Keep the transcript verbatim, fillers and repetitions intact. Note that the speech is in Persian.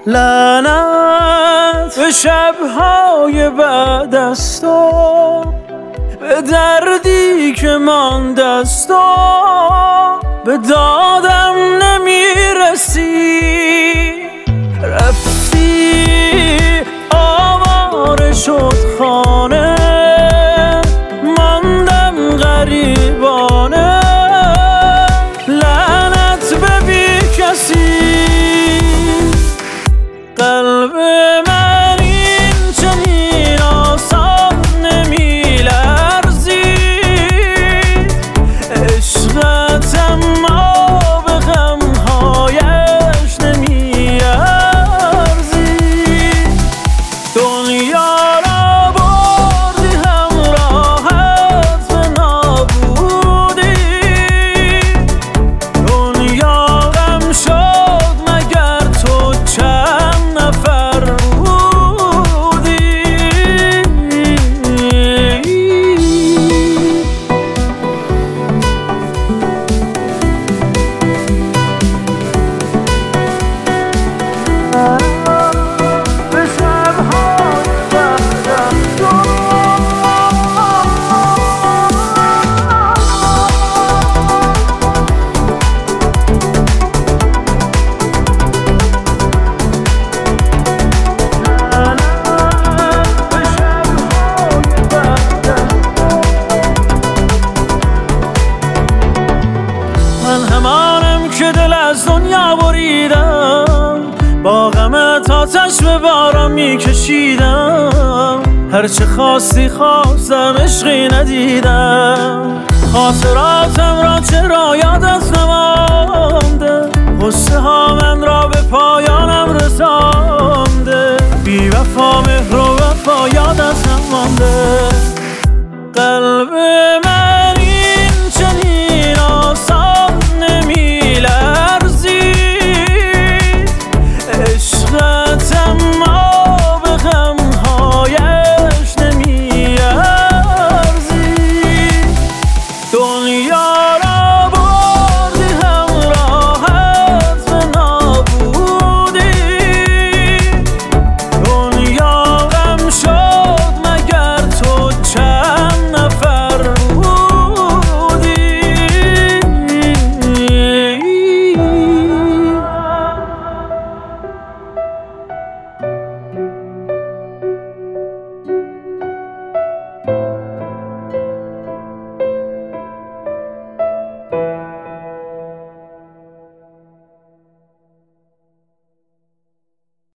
لعنت به شب‌های بعد از تو، به دردی که مانده از تو، به دادم نمیرسی. رفتی آواره شد خانه، ماندم غریبانه. لعنت به بی کسی، قلب من این چنین آسان نمیلرزید. عشقت اما به غمهایش نمیارزید. دنیا را بردی همراهت به نابودی، دنیا غم شد مگر تو چند نفر بودی. به شب‌های بعد از تو، من همانم که دل از دنیا بریدم، با غمت آتش به باران میکشیدم. هرچه خواستی خواستم عشقی ندیدم. خاطراتم را چرا یادت نمانده، غصه ها من را به پایانم رسانده. بی وفا مهر و وفا یادت نمانده. قلب من